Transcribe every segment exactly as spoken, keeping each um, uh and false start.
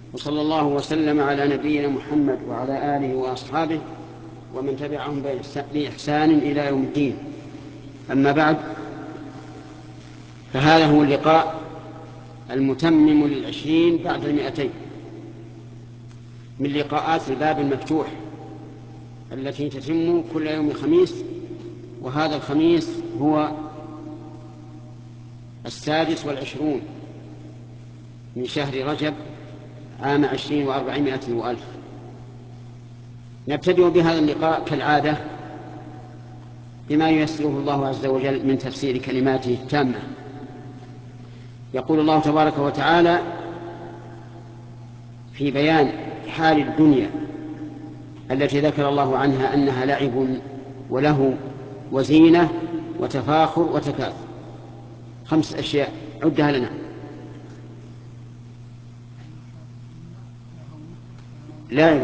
وصلى الله وسلم على نبينا محمد وعلى آله وأصحابه ومن تبعهم بإحسان إلى يوم الدين. أما بعد، فهذا هو اللقاء المتمم للعشرين بعد المئتين من لقاءات الباب المفتوح التي تتم كل يوم خميس، وهذا الخميس هو السادس والعشرون من شهر رجب عام عشرين وأربعمائة وألف. نبتدئ بهذا اللقاء كالعادة بما ييسره الله عز وجل من تفسير كلماته التامة. يقول الله تبارك وتعالى في بيان حال الدنيا التي ذكر الله عنها أنها لعب وله وزينة وتفاخر وتكاثر، خمس أشياء عدها لنا. لاعب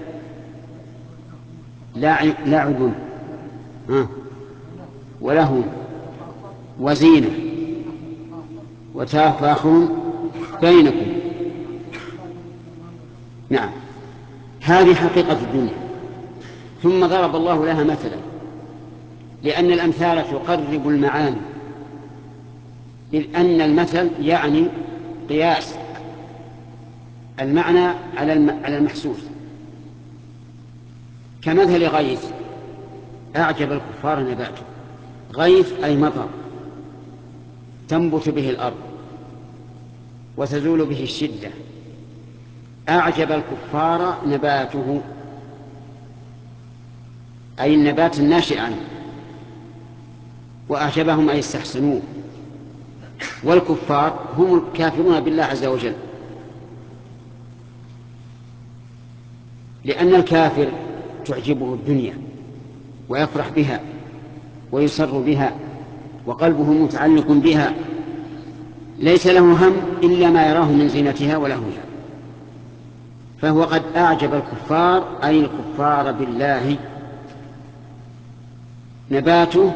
لاعب لاعب وله وزينة وتفاخر بينكم. نعم، هذه حقيقة الدنيا. ثم ضرب الله لها مثلا، لأن الأمثال تقرب المعاني، إذ أن المثل يعني قياس المعنى على المحسوس. كمثل غيث أعجب الكفار نباته. غيث أي مطر تنبت به الأرض وتزول به الشدة. أعجب الكفار نباته أي النبات الناشئ عنه، وأعجبهم أي استحسنوه. والكفار هم الكافرون بالله عز وجل، لأن الكافر تعجبه الدنيا ويفرح بها ويسر بها وقلبه متعلق بها، ليس له هم إلا ما يراه من زينتها ولهوها. فهو قد أعجب الكفار أي الكفار بالله نباته،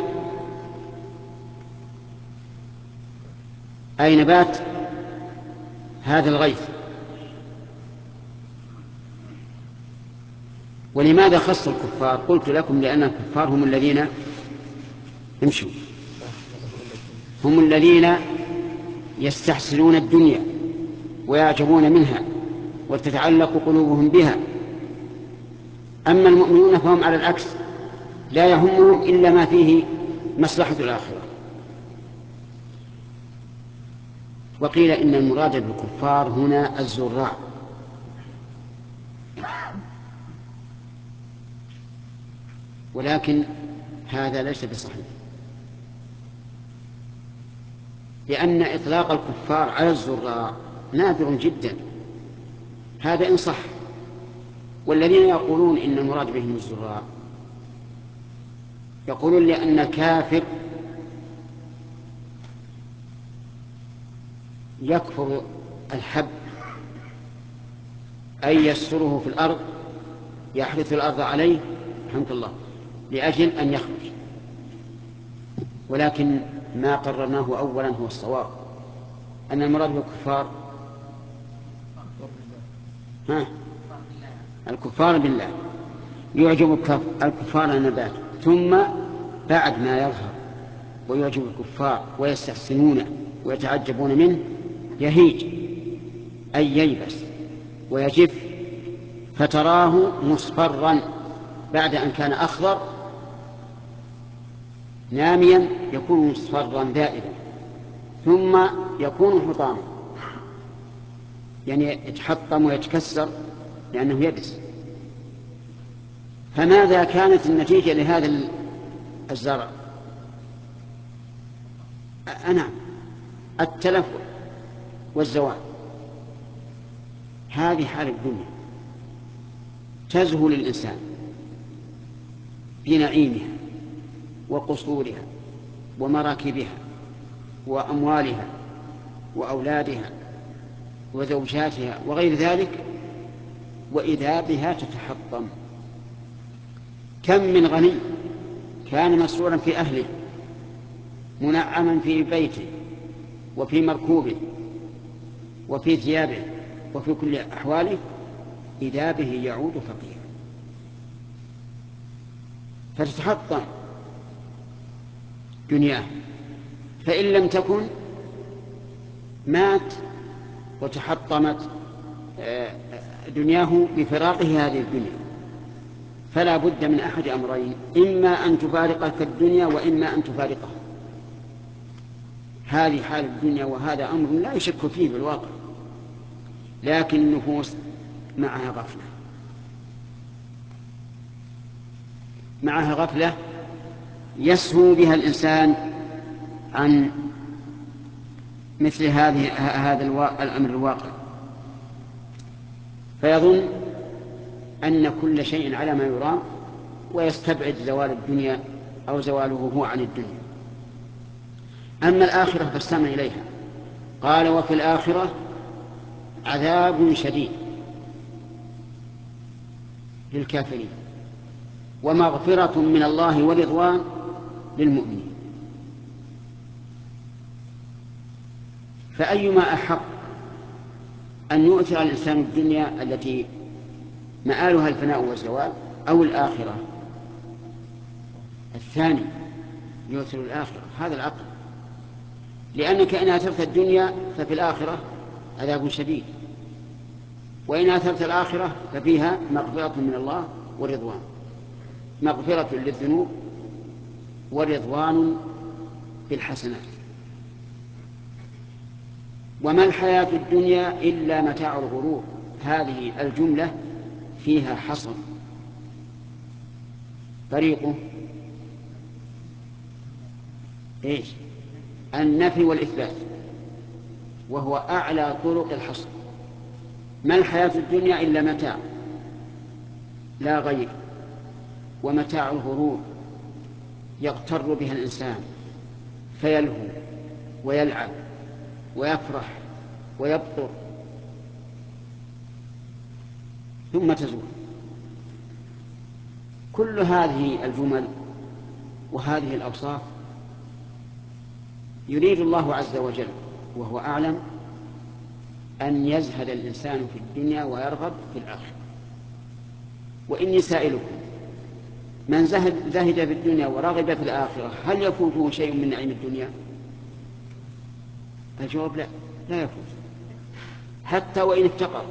أي نبات هذا الغيث. ولماذا خص الكفار؟ قلت لكم لأن الكفار هم الذين امشوا هم الذين يستحسنون الدنيا ويعجبون منها وتتعلق قلوبهم بها. أما المؤمنون فهم على العكس، لا يهمهم إلا ما فيه مصلحة الآخرة. وقيل إن المراد بالكفار هنا الزراع، ولكن هذا ليس بصحيح، لأن إطلاق الكفار على الزراع نادر جدا، هذا إن صح. والذين يقولون إن المراد بهم الزراع يقولون لأن الكافر يكفر الحب أي يسره في الأرض، يحرث الأرض عليه رحمك الله لأجل أن يخرج. ولكن ما قررناه أولا هو الصواب، أن المراد بالكفار ها الكفار بالله. يعجب الكفار النبات، ثم بعد ما يظهر ويعجب الكفار ويستحسنونه ويتعجبون منه يهيج أي ييبس ويجف، فتراه مصفرا بعد أن كان أخضر ناميا يكون مصفرا ذائبا، ثم يكون حطاما، يعني يتحطم ويتكسر لأنه يبس. فماذا كانت النتيجة لهذا الزرع؟ أنا التلف والزوال. هذه حال الدنيا، تزهل الإنسان بنعيمها وقصورها ومراكبها وأموالها وأولادها وزوجاتها وغير ذلك، وإذا بها تتحطم. كم من غني كان مسرورا في أهله منعما في بيته وفي مركوبه وفي ثيابه، وفي كل أحواله إذا به يعود فقيرا، فتتحطم دنياه. فإن لم تكن مات وتحطمت دنياه بفراقه هذه الدنيا. فلا بد من أحد أمرين: إما أن تفارقك الدنيا وإما أن تفارقه. هذه حال الدنيا، وهذا أمر لا يشك فيه بالواقع، لكن النفوس معها غفلة معها غفلة يسهو بها الإنسان عن مثل هذه هذا الأمر الواقع، فيظن أن كل شيء على ما يرام، ويستبعد زوال الدنيا أو زواله هو عن الدنيا. أما الآخرة فاستمع إليها. قال: وفي الآخرة عذاب شديد للكافرين ومغفرة من الله ورضوان للمؤمنين. فأيما أحق أن يؤثر الإنسان الدنيا التي مآلها الفناء والزوال أو الآخرة؟ الثاني، يؤثر الآخرة. هذا العقل، لأنك إن أثرت الدنيا ففي الآخرة عذاب شديد، وإن أثرت الآخرة ففيها مغفرة من الله ورضوان، مغفرة للذنوب ورضوان بالحسنات. وما الحياة الدنيا إلا متاع الغرور. هذه الجملة فيها حصر، طريقه إيش؟ النفي والإثبات، وهو أعلى طرق الحصر. ما الحياة الدنيا إلا متاع لا غير، ومتاع الغرور يغتر بها الإنسان فيلهو ويلعب ويفرح ويبطر ثم تزول. كل هذه الجمل وهذه الأوصاف يريد الله عز وجل وهو أعلم أن يزهد الإنسان في الدنيا ويرغب في الآخرة. وإني سائلكم: من زهد, زهد في الدنيا ورغب في الآخرة هل يفوته شيء من نعيم الدنيا؟ الجواب لا، لا يفوت. حتى وإن افتقر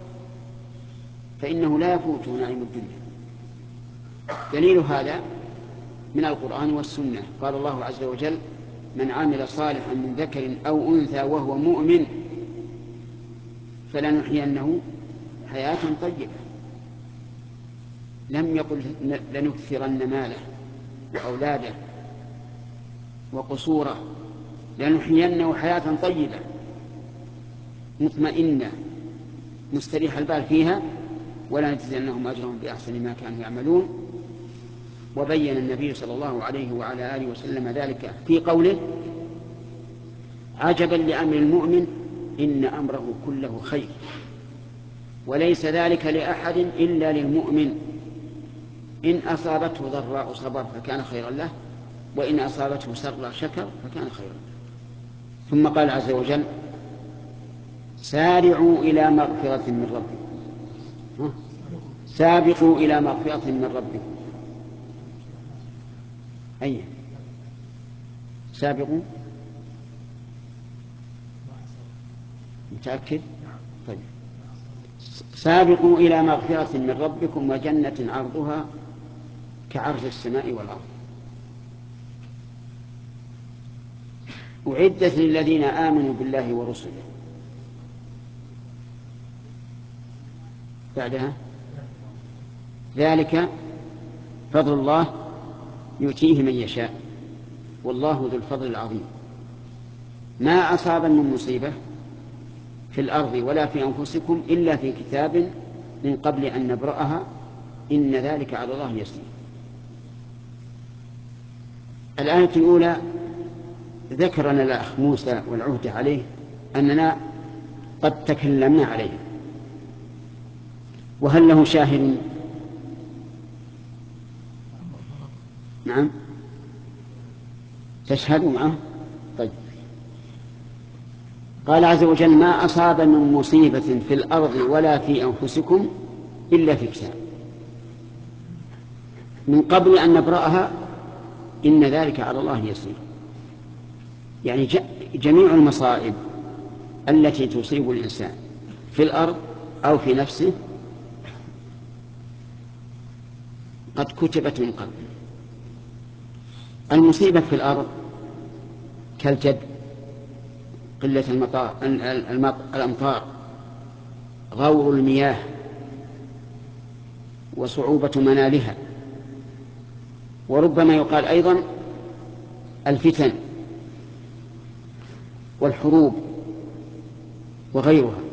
فإنه لا يفوته نعيم الدنيا. دليل هذا من القرآن والسنة. قال الله عز وجل: من عمل صالحا من ذكر أو أنثى وهو مؤمن فلنحيينه حياة طيبة. لم يقل لنكثرن ماله وأولاده وقصوره، لنحيينه حياة طيبة مطمئنة مستريح البال فيها، ولا نجزينهم أجرهم بأحسن ما كانوا يعملون. وبين النبي صلى الله عليه وعلى آله وسلم ذلك في قوله: عجبا لأمر المؤمن إن أمره كله خير، وليس ذلك لأحد إلا للمؤمن، إن أصابته ضراء صبر فكان خيرا له، وإن أصابته سراء شكر فكان خيرا له. ثم قال عز وجل: سارعوا إلى مغفرة من ربكم، سابقوا إلى مغفرة من ربكم. أي سابقوا؟ متأكد؟ طيب. سابقوا إلى مغفرة من ربكم وجنة عرضها كعرض السماء والأرض أعدت للذين آمنوا بالله ورسله. بعدها: ذلك فضل الله يؤتيه من يشاء والله ذو الفضل العظيم. ما أصاب من مصيبة في الأرض ولا في أنفسكم إلا في كتاب من قبل أن نبرأها إن ذلك على الله يسير. الآية الأولى ذكرنا الأخ موسى والعهد عليه أننا قد تكلمنا عليه، وهل له شاهد؟ نعم، تشهد معه؟ طيب. قال عز وجل ما أصاب من مصيبة في الأرض ولا في أنفسكم إلا في كتاب من قبل أن نبرأها إن ذلك على الله يسير. يعني جميع المصائب التي تصيب الإنسان في الأرض أو في نفسه قد كتبت من قبل. المصيبة في الأرض كالجد، قلة المطار، الأمطار، غور المياه وصعوبة منالها، وربما يقال أيضا الفتن والحروب وغيرها.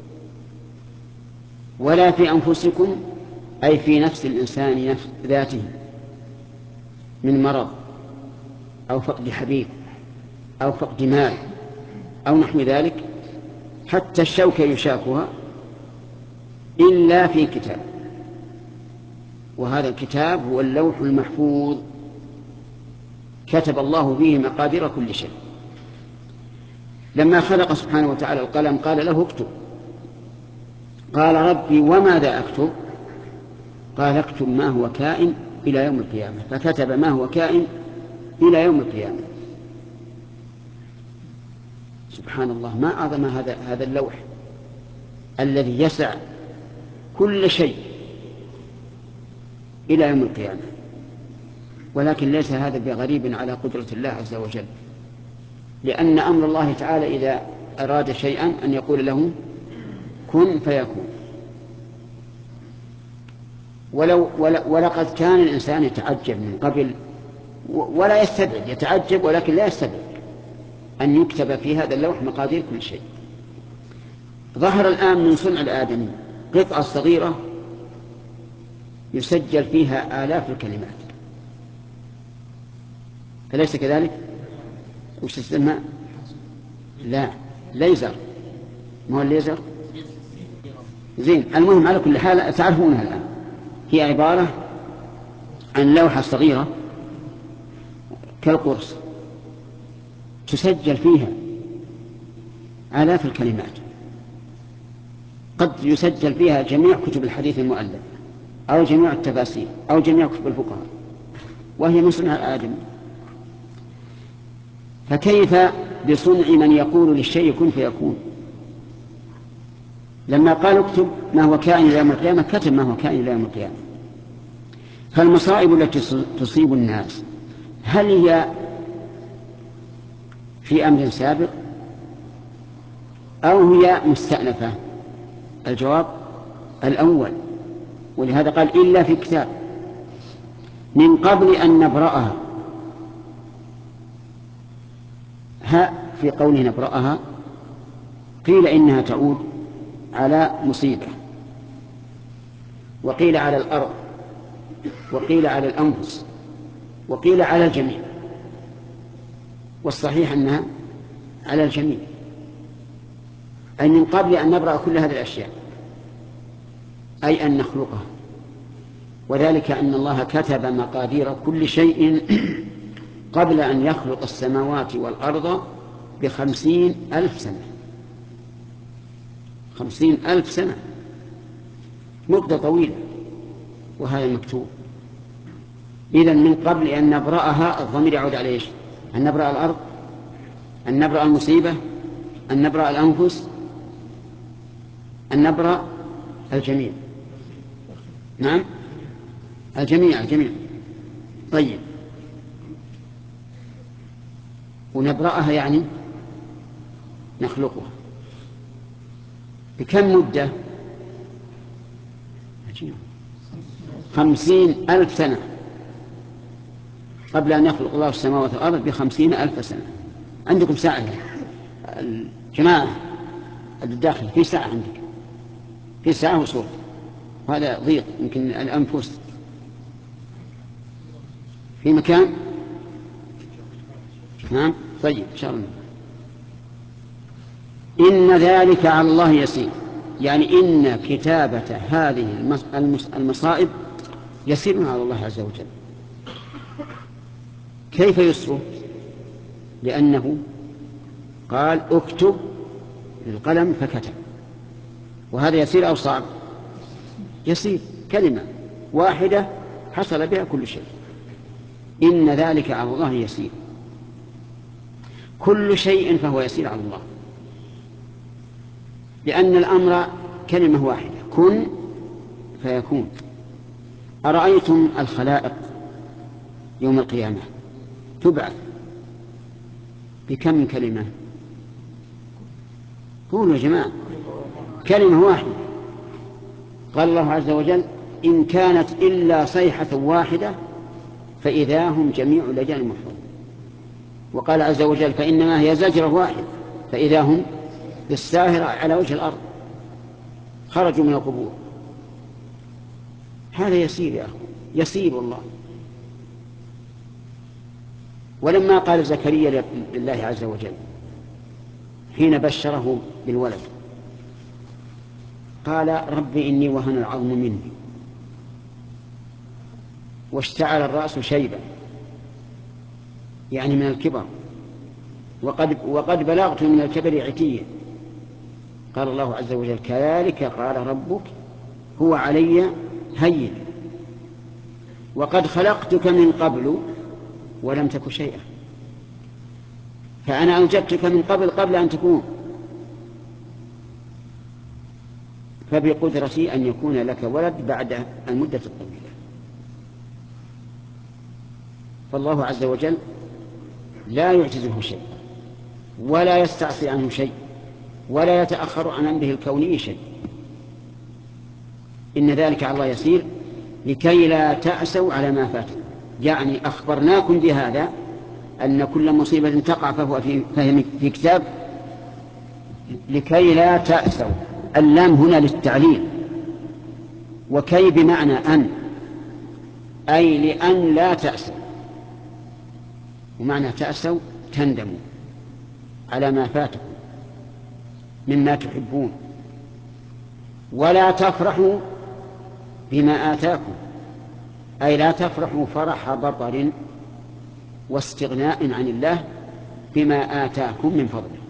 ولا في أنفسكم أي في نفس الإنسان ذاته من مرض أو فقد حبيب أو فقد مال أو نحو ذلك، حتى الشوكة يشاكها إلا في كتاب، وهذا الكتاب هو اللوح المحفوظ كتب الله فيه مقادير كل شيء. لما خلق سبحانه وتعالى القلم قال له اكتب، قال ربي وماذا أكتب؟ قال اكتب ما هو كائن إلى يوم القيامة، فكتب ما هو كائن إلى يوم القيامة. سبحان الله، ما أعظم هذا هذا اللوح الذي يسع كل شيء إلى يوم القيامة. ولكن ليس هذا بغريب على قدرة الله عز وجل، لأن أمر الله تعالى إذا أراد شيئا أن يقول له كن فيكون. ولو ولقد كان الإنسان يتعجب من قبل ولا يستبعد، يتعجب ولكن لا يستبعد أن يكتب في هذا اللوح مقادير كل شيء. ظهر الآن من صنع الآدمي قطعة صغيرة يسجل فيها آلاف الكلمات، أليس كذلك؟ وش اسمها؟ لا، ليزر. ما هو الليزر؟ زين. المهم على كل حال تعرفونها الآن. هي عبارة عن لوحة صغيرة كالقرص تسجل فيها آلاف الكلمات، قد يسجل فيها جميع كتب الحديث المؤلف أو جميع التفاسير أو جميع كتب الفقهاء، وهي من صنع الآدم. فكيف بصنع من يقول للشيء كن فيكون؟ لما قال اكتب ما هو كائن إلى يوم القيامة كتب ما هو كائن إلى يوم القيامة. فالمصائب التي تصيب الناس هل هي في أمر سابق أو هي مستأنفة؟ الجواب الأول، ولهذا قال إلا في كتاب من قبل أن نبرأها. ها في قوله نبرأها قيل إنها تعود على مصيبة، وقيل على الأرض، وقيل على الأنفس، وقيل على الجميع، والصحيح أنها على الجميع، أي من قبل أن نبرأ كل هذه الأشياء، أي أن نخلقها. وذلك أن الله كتب مقادير كل شيء قبل أن يخلق السماوات والأرض بخمسين ألف سنة. خمسين ألف سنة مدة طويلة، وهذا مكتوب. إذن من قبل أن نبرأها الضمير يعود على إيش؟ أن نبرأ الأرض، أن نبرأ المصيبة، أن نبرأ الأنفس، أن نبرأ الجميع. نعم الجميع الجميع. طيب، ونبرأها يعني نخلقها بكم مدة؟ خمسين ألف سنة قبل أن يخلق الله السماوات والأرض بخمسين ألف سنة. عندكم ساعة الجماعة الداخل في ساعة، عندك في ساعة وصوت، وهذا ضيق يمكن الأنفس في مكان. نعم طيب إن شاء الله. إن ذلك على الله يسير، يعني إن كتابة هذه المصائب يسير على الله عز وجل. كيف يسر؟ لأنه قال اكتب للقلم فكتب. وهذا يسير أو صعب؟ يسير، كلمة واحدة حصل بها كل شيء. إن ذلك على الله يسير. كل شيء فهو يسير على الله، لأن الأمر كلمة واحدة، كن فيكون. أرأيتم الخلائق يوم القيامة تبعث بكم من كلمة؟ قولوا يا جماعة، كلمة واحدة. قال الله عز وجل إن كانت إلا صيحة واحدة فإذا هم جميع لجان محضرون. وقال عز وجل فإنما هي زجرة واحدة فإذا هم بالساهرة على وجه الأرض خرجوا من القبور. هذا يسير يا أخو، يسير والله. ولما قال زكريا لله عز وجل حين بشره بالولد قال رب إني وهن العظم مني واشتعل الرأس شيبا، يعني من الكبر، وقد, وقد بلغت من الكبر عتيا. قال الله عز وجل كذلك قال ربك هو علي هين وقد خلقتك من قبل ولم تك شيئا. فأنا أوجدتك من قبل قبل أن تكون، فبقدرتي أن يكون لك ولد بعد المدة الطويلة. فالله عز وجل لا يعجزه شيء ولا يستعصي عنه شيء ولا يتأخر عن أمره الكوني شيء. إن ذلك على الله يسير لكي لا تأسوا على ما فاتكم. يعني أخبرناكم بهذا أن كل مصيبة تقع فهو في, في كتاب لكي لا تأسوا. اللام هنا للتعليل، وكي بمعنى أن، أي لأن لا تأسوا. ومعنى تأسوا تندموا على ما فاتكم مما تحبون، ولا تفرحوا بما آتاكم، أي لا تفرحوا فرح بطر واستغناء عن الله بما آتاكم من فضله.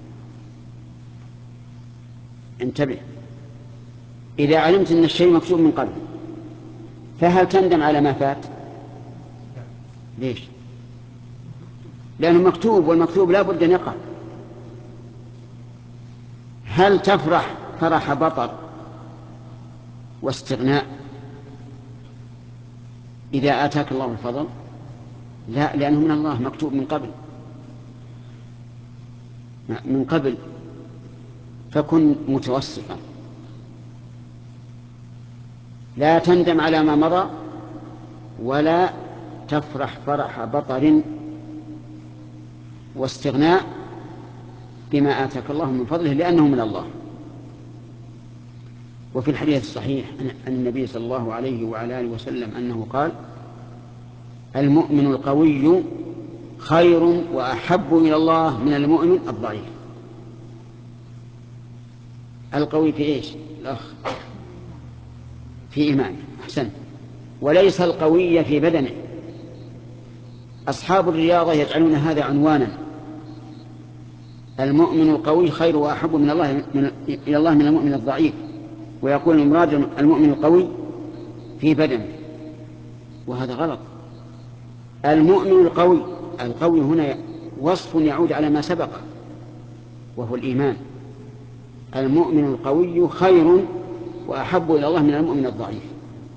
انتبه، إذا علمت أن الشيء مكتوب من قبل فهل تندم على ما فات؟ ليش؟ لأنه مكتوب، والمكتوب لا بد أن يقع. هل تفرح فرح بطر واستغناء إذا آتاك الله الفضل؟ لا، لأنه من الله، مكتوب من قبل من قبل فكن متوسطا، لا تندم على ما مضى ولا تفرح فرح بطر واستغناء بما آتاك الله من فضله لأنه من الله. وفي الحديث الصحيح عن النبي صلى الله عليه وعلى آله وسلم أنه قال المؤمن القوي خير وأحب إلى الله من المؤمن الضعيف. القوي في إيش الأخ؟ في إيمانه، أحسن، وليس القوي في بدنه. أصحاب الرياضة يجعلون هذا عنوانا، المؤمن القوي خير وأحب من الله من إلى الله من المؤمن الضعيف، ويقول المراد المؤمن القوي في بدنه، وهذا غلط. المؤمن القوي، القوي هنا وصف يعود على ما سبق وهو الإيمان. المؤمن القوي خير وأحب إلى الله من المؤمن الضعيف.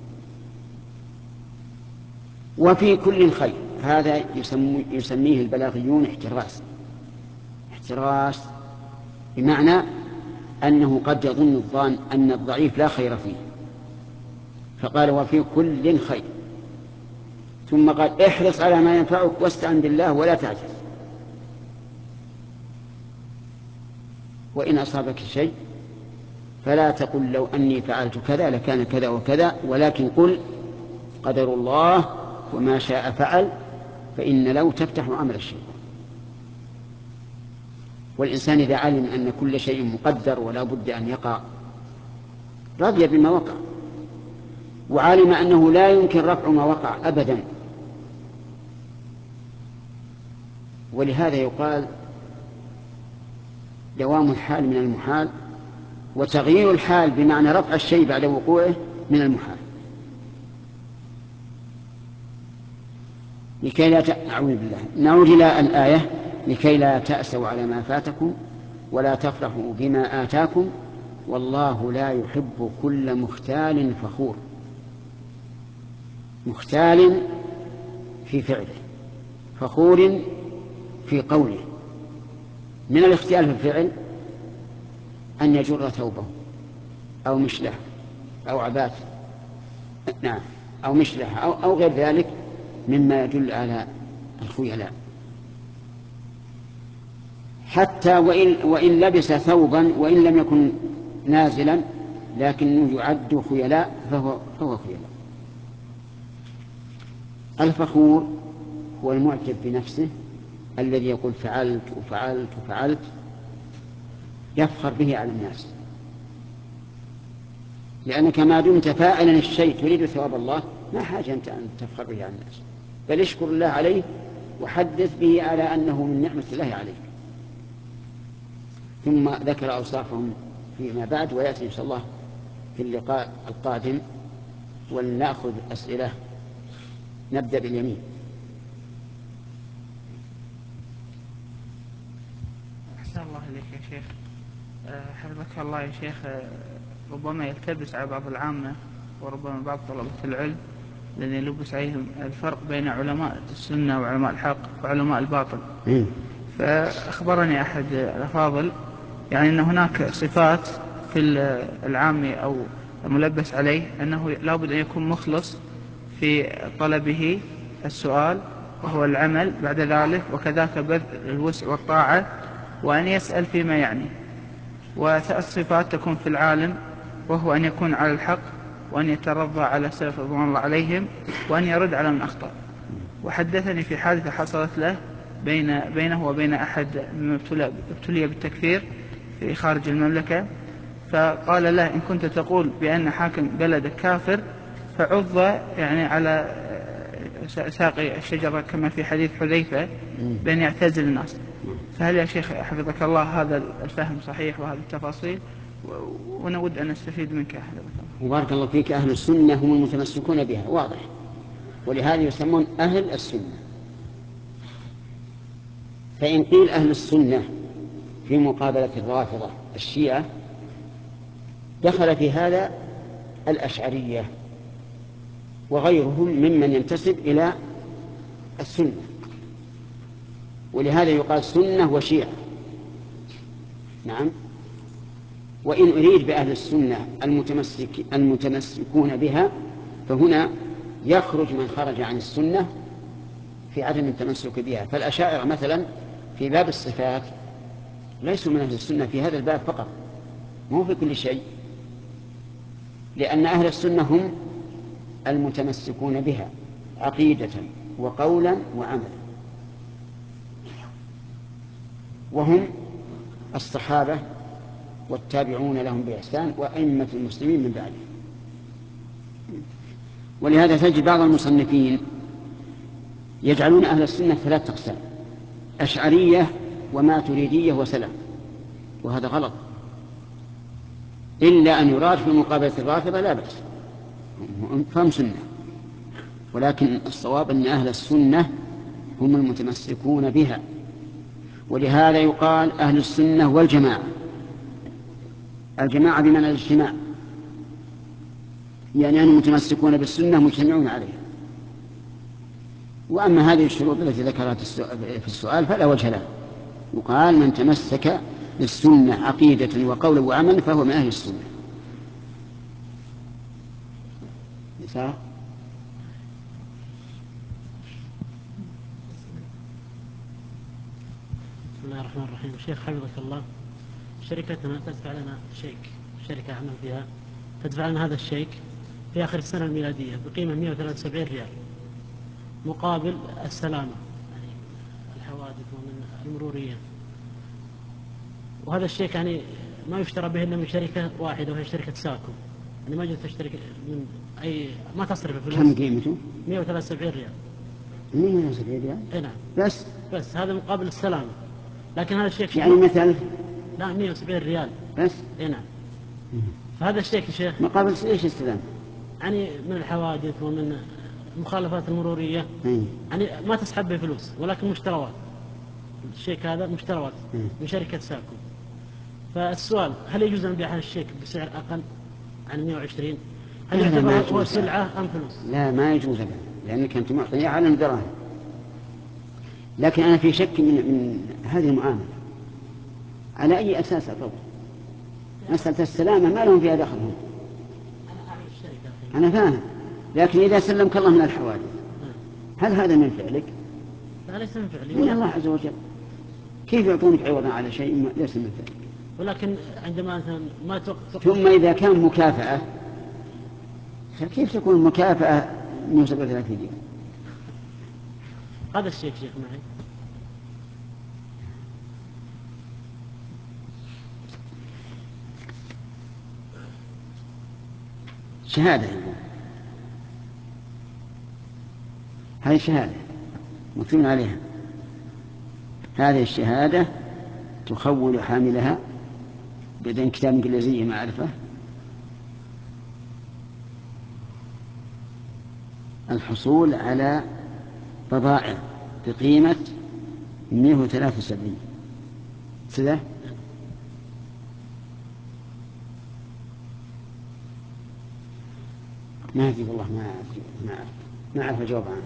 وفي كل خير، هذا يسميه البلاغيون احتراس. احتراس بمعنى أنه قد يظن الظان أن الضعيف لا خير فيه، فقال وفي كل خير، ثم قال احرص على ما ينفعك واستعن بالله ولا تعجز. وإن أصابك شيء فلا تقل لو أني فعلت كذا لكان كذا وكذا، ولكن قل قدر الله وما شاء فعل، فإن لو تفتح عمل الشيطان. والإنسان إذا علم أن كل شيء مقدر ولا بد أن يقع رضي بما وقع، وعلم أنه لا يمكن رفع ما وقع أبدا. ولهذا يقال دوام الحال من المحال، وتغيير الحال بمعنى رفع الشيء بعد وقوعه من المحال. لكي لا ت... أعوذ بالله. نعود إلى الآية: لكي لا تأسوا على ما فاتكم ولا تفرحوا بما آتاكم والله لا يحب كل مختال فخور. مختال في فعله، فخور في قوله. من الاختيال في الفعل أن يجر ثوبه أو مشله أو عباته، نعم، أو مشله أو, أو غير ذلك مما يدل على الخيلاء. حتى وإن, وإن لبس ثوبا وإن لم يكن نازلا لكنه يعد خيلاء فهو, فهو خيلاء. الفخور هو المعجب بنفسه الذي يقول فعلت وفعلت وفعلت، يفخر به على الناس، لأنك ما دمت فاعلا الشيء تريد ثواب الله ما حاجة أنت أن تفخر به على الناس، بل اشكر الله عليه وحدث به على أنه من نعمة الله عليك. ثم ذكر أوصافهم فيما بعد، ويأتي إن شاء الله في اللقاء القادم. ولنأخذ أسئلة. نبدأ باليمين. أحسن الله إليك يا شيخ. حفظك الله يا شيخ. ربما يلتبس على بعض العامة وربما بعض طلبة العلم الذين يلبس عليهم الفرق بين علماء السنة وعلماء الحق وعلماء الباطل. فأخبرني أحد الأفاضل يعني أن هناك صفات في العامي أو الملبس عليه أنه لا بد أن يكون مخلص في طلبه السؤال وهو العمل بعد ذلك، وكذاك بذل الوسع والطاعة، وأن يسأل فيما يعني. وثلاث صفات تكون في العالم وهو أن يكون على الحق، وأن يترضى على سلف رضوان الله عليهم، وأن يرد على من أخطأ. وحدثني في حادثة حصلت له بين بينه وبين أحد ممن ابتلي بالتكفير في خارج المملكة، فقال له: إن كنت تقول بأن حاكم بلدك كافر فعض يعني على ساق الشجرة كما في حديث حذيفة بأن يعتزل الناس. فهل يا شيخ حفظك الله هذا الفهم صحيح وهذه التفاصيل؟ ونود أن نستفيد منك حفظك الله. وبارك الله فيك. أهل السنة هم المتمسكون بها، واضح، ولهذا يسمون أهل السنة. فإن قيل أهل السنة في مقابلة الرافضة الشيعة دخل في هذا الأشعرية وغيرهم ممن ينتسب إلى السنة، ولهذا يقال سنة وشيعة. نعم. وإن أريد بأهل السنة المتمسك المتمسكون بها فهنا يخرج من خرج عن السنة في عدم التمسك بها. فالأشاعرة مثلا في باب الصفات ليسوا من أهل السنة في هذا الباب فقط، مو في كل شيء، لأن أهل السنة هم المتمسكون بها عقيدة وقولا وعملا، وهم الصحابة والتابعون لهم بإحسان وأئمة المسلمين من بعده. ولهذا تجد بعض المصنفين يجعلون أهل السنة ثلاث أقسام: أشعرية وماتريدية وسلف، وهذا غلط، إلا أن يراد في مقابلة الرافضة لا بأس، فهم سنة. ولكن الصواب أن أهل السنة هم المتمسكون بها، ولهذا يقال أهل السنة والجماعة. الجماعة بمعنى الاجتماع، يعني أنهم متمسكون بالسنة مجتمعون عليها. وأما هذه الشروط التي ذكرها في السؤال فلا وجه لها. يقال من تمسك بالسنة عقيدة وقولا وعملا فهو من أهل السنة. بسم الله الرحمن الرحيم. شيخ حفظك الله، شركتنا تدفع لنا شيك، شركة أعمل فيها تدفع لنا هذا الشيك في آخر السنة الميلادية بقيمة مئة وثلاثة وسبعين ريال مقابل السلامة، يعني الحوادث ومن المرورية. وهذا الشيك يعني ما يشترى به إلا من شركة واحدة وهي شركة ساكو، يعني ما جت تشتري من أي، ما تصرف الفلوس. كم قيمته؟ مئة وثلاثة وسبعين ريال. مئة وثلاثة وسبعين ريال؟ اي نعم. بس بس هذا مقابل السلامة. لكن هذا الشيك يعني مثلا لا مئة وسبعين ريال بس. اي نعم. فهذا الشيك يا شيخ مقابل ايش استلام؟ يعني من الحوادث ومن المخالفات المرورية. مم. يعني ما تسحب به فلوس ولكن مشتروات. الشيك هذا مشتروات مم. من شركة ساكو. فالسؤال هل يجوز أن نبيع هذا الشيك بسعر أقل عن مئة وعشرين؟ هل لا، لا، ما يعتبر هو يجوز. سلعة أم فلوس؟ لا ما يجوز أبدا، لأنك أنت معطيه على الدراهم. لكن أنا في شك من, من هذه المعاملة على أي أساس أفضل؟ مسألة السلامة ما لهم فيها دخلهم. أنا فاهم، لكن إذا سلمك الله من الحوادث هل هذا من فعلك؟ لا ليس من فعلي. من الله عز وجل. كيف يعطونك عوضا على شيء ليس من فعلك؟ ولكن عندما ما توقف. ثم إذا كان مكافأة كيف تكون مكافأة مئة وسبعة وثلاثين ريال؟ هذا الشيك شيخ معي. شهادة يقول. هذه شهادة مكتوب عليها. هذه الشهادة تخول حاملها بدون كتاب إنجليزي معرفة الحصول على بضائع بقيمة مئة وثلاثة وسبعين كذا. ما أدري والله، ما أعرف ما أعرف ما أعرف أجاوب عنه.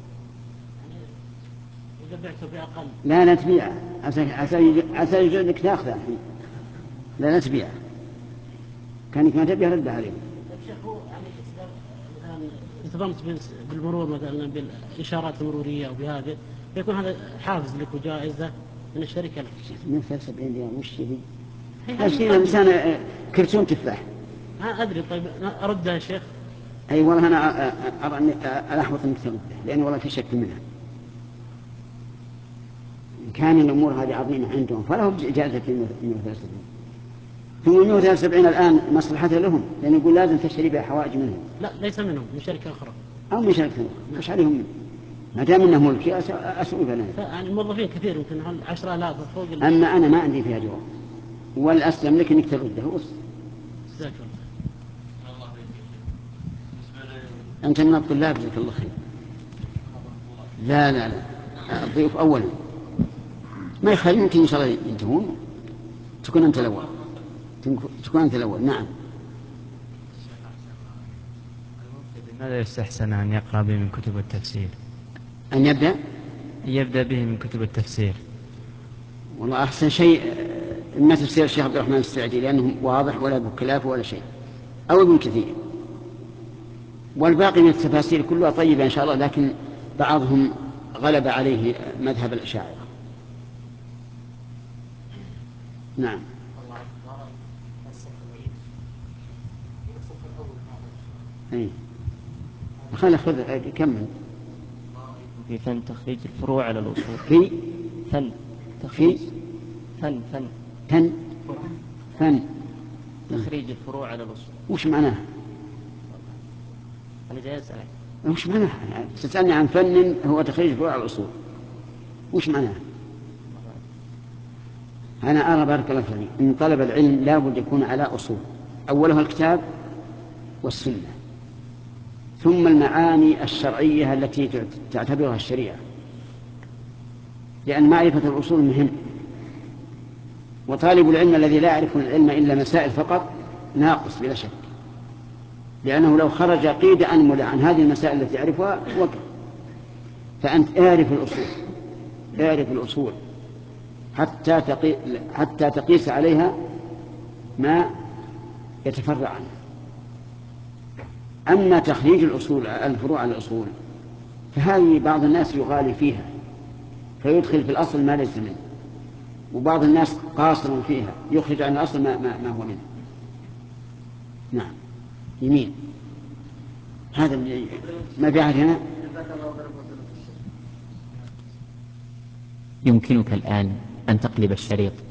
إذا بعته بأقل. لا لا تبيعه، عسى يجوز لك تأخذه الحين. لا لا تبيعه، كانك ما تبيع ردها عليهم. شيخ هو يعني مثلا انتظمت بالمرور مثلا بالإشارات المرورية وبهذا يكون هذا حافز لك وجائزة من الشركة لك. مئة وثلاثة وسبعين ريال وش هي؟ هذا إنسان كرتون تفاح. ها أدري. طيب أردها يا شيخ. أي والله أنا أرى أني أحبط أنك ترده، لأن والله في شك منها. إن كان الأمور هذه عظيمة عندهم فلهم جائزة مئة وثلاثة وسبعين. ثم مئة وثلاثة وسبعين الآن مصلحتها لهم، لأن يقول لازم تشتري بها حوائج منهم. لا ليس منهم، من شركة أخرى. أو من شركة أخرى، مش عليهم منه. ما دام انه ملكي اسوي بنات. يعني الموظفين كثير يمكن عشرة آلاف فوق. اما انا ما عندي فيها جواب، والاسلم لك انك ترده بس. جزاك الله. انت من الطلاب جزاك الله خير. لا لا لا الضيوف اولا ما يخالف، يمكن ان شاء الله ينتهون تكون انت الاول. تكون انت الاول. نعم. لماذا يستحسن ان يقرا به من كتب التفسير؟ ان يبدا يبدا به من كتب التفسير. والله احسن شيء ما تفسير الشيخ عبد الرحمن السعدي، لانه واضح ولا بخلاف ولا شيء، او ابن كثير. والباقي من التفاسير كلها طيبه ان شاء الله، لكن بعضهم غلب عليه مذهب الاشاعره. نعم. اي خلينا خذ كمل. في فن تخريج الفروع على الأصول. في فن تخريج في فن فن فن فن تخريج الفروع على الأصول. وش معناه؟ أنا جاي أسألك وش معناه؟ تسألني عن فن هو تخريج الفروع على الأصول، وش معناه؟ أنا أرى بارك الله فيك إن طلب العلم لا بد يكون على أصول، أولها الكتاب والسنة، ثم المعاني الشرعية التي تعتبرها الشريعة، لأن معرفة الأصول مهم. وطالب العلم الذي لا يعرف العلم إلا مسائل فقط ناقص بلا شك، لأنه لو خرج قيد أنمل عن هذه المسائل التي يعرفها وقف. فأنت اعرف الأصول، اعرف الأصول حتى تقي... حتى تقيس عليها ما يتفرع عنه. أما تخريج الأصول الفروع على الأصول فهذه بعض الناس يغالي فيها فيدخل في الأصل ما ليس منه، وبعض الناس قاصر فيها يخرج عن الأصل ما, ما, ما هو منه. نعم. يمين هذا ما بعد هنا. يمكنك الآن أن تقلب الشريط